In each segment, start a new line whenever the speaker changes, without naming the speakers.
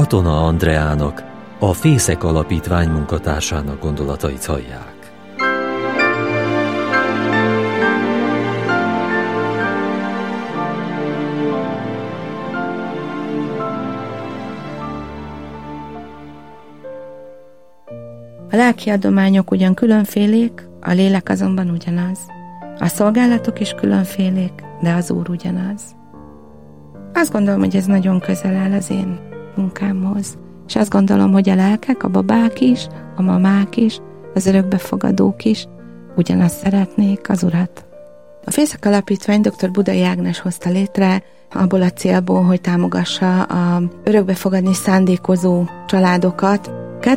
Katona Andreának, a Fészek Alapítvány munkatársának gondolatait hallják.
A lelki adományok ugyan különfélék, a lélek azonban ugyanaz. A szolgálatok is különfélék, de az Úr ugyanaz. Azt gondolom, hogy ez nagyon közel áll az én munkámhoz. És azt gondolom, hogy a lelkek, a babák is, a mamák is, az örökbefogadók is ugyanazt szeretnék, az Urat. A Fészek Alapítvány dr. Budai Ágnes hozta létre abból a célból, hogy támogassa a örökbefogadni szándékozó családokat.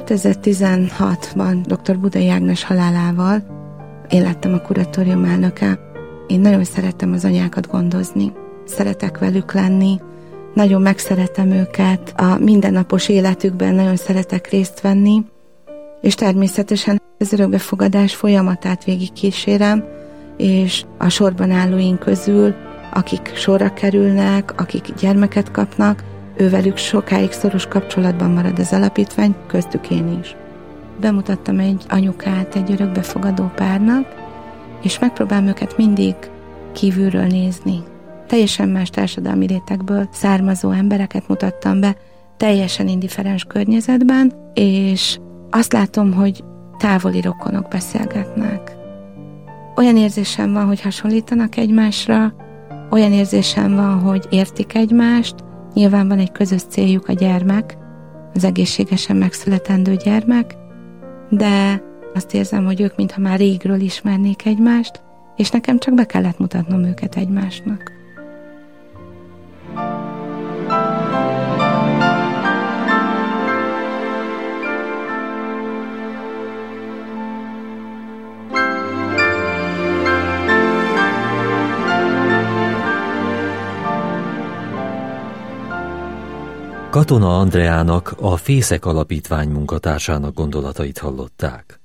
2016-ban dr. Budai Ágnes halálával én lettem a kuratórium elnöke. Én nagyon szeretem az anyákat gondozni, szeretek velük lenni, nagyon megszeretem őket, a mindennapos életükben nagyon szeretek részt venni, és természetesen az örökbefogadás folyamatát végigkísérem, és a sorban állóink közül, akik sorra kerülnek, akik gyermeket kapnak, ővelük sokáig szoros kapcsolatban marad az alapítvány, köztük én is. Bemutattam egy anyukát egy örökbefogadó párnak, és megpróbálom őket mindig kívülről nézni. Teljesen más társadalmi rétegből származó embereket mutattam be, teljesen indiferens környezetben, és azt látom, hogy távoli rokonok beszélgetnek. Olyan érzésem van, hogy hasonlítanak egymásra, olyan érzésem van, hogy értik egymást, nyilván van egy közös céljuk, a gyermek, az egészségesen megszületendő gyermek, de azt érzem, hogy ők mintha már régről ismernék egymást, és nekem csak be kellett mutatnom őket egymásnak.
Katona Andreának, a Fészek Alapítvány munkatársának gondolatait hallották.